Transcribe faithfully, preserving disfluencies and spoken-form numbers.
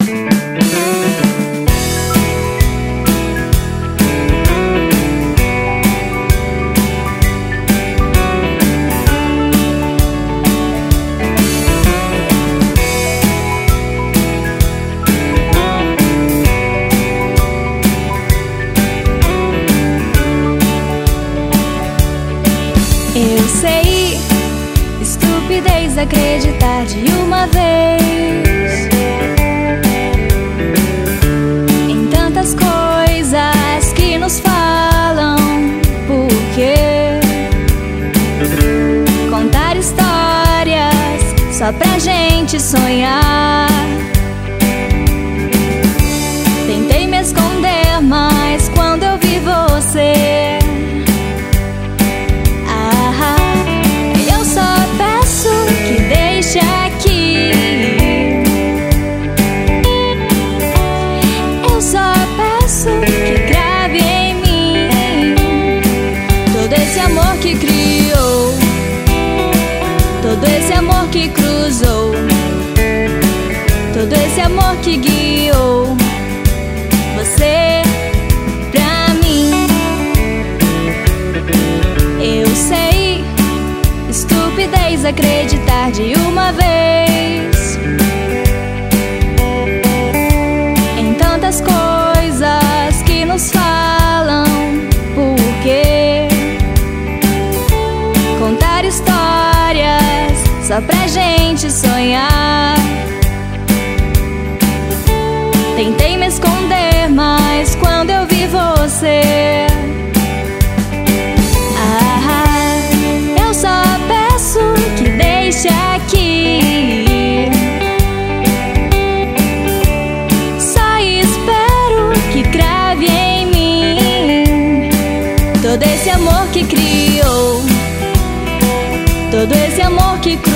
Eu sei, estupidez acreditar de uma vez em tantas coisas que nos falam. Por quê? Contar histórias só pra gente sonhar. Tentei me esconder, mas quando eu vi você, que criou todo esse amor que cruzou, todo esse amor que guiou você pra mim. Eu sei, estupidez acreditar de uma vez em tantas coisas que nos falam. Por quê? Contar histórias só pra gente sonhar. Tentei me esconder, mas quando eu vi você, ah, eu só peço que deixe aqui. Só espero que crave em mim todo esse amor que criou, todo esse amor que